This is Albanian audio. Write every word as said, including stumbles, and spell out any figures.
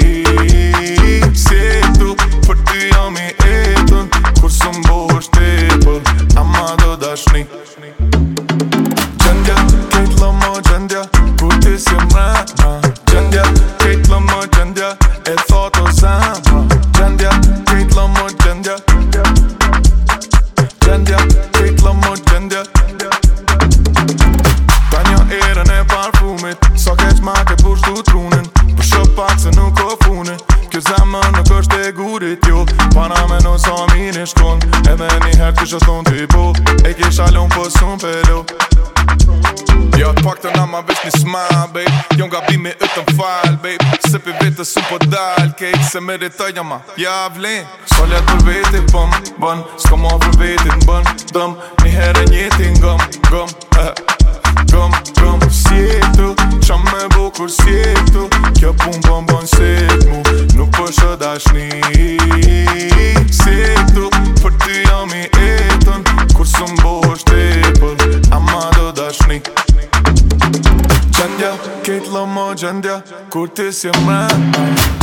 Si tu për ty jam i etën, kur së mbohesh tepër, ama do dashni. Gjendja, kejt lë më gjendja, kur ti si mrena. Gjendja, kejt lë më gjendja, e thot o zemra. Gjendja, kejt lë më gjendja. Gjendja, kejt lë më gjendja. Ta një erën e parfumit, sa keq ma ke pushtu trunin. Për shë pak se nuk o funi, kjo zemër nuk është e gurit jo. Para me në sa mini shkon, edhe njëherë kisha thon t'i po, e kisha lon po sun pero. Ja t'pak të na ma vesh një sma, babe, jo nga bimi ytën fal, babe. Se pi vetës sun po dal, kejt se meritoj jama, ja vlen. Solet për veti pëm, bën, s'ka ma për veti t'bën, dëm. Njëherë njeti ngëm, ngëm, eh. Gëm, gëm, si e tu, qa me bo kur si e tu. Kjo pun bën bën sek mu, nuk përshe dashni. Si e tu, për ty jam i etën, kur së mbohesh tepër, ama do dashni. Gjendja, kejt lë më gjendja, kur ti si mrena.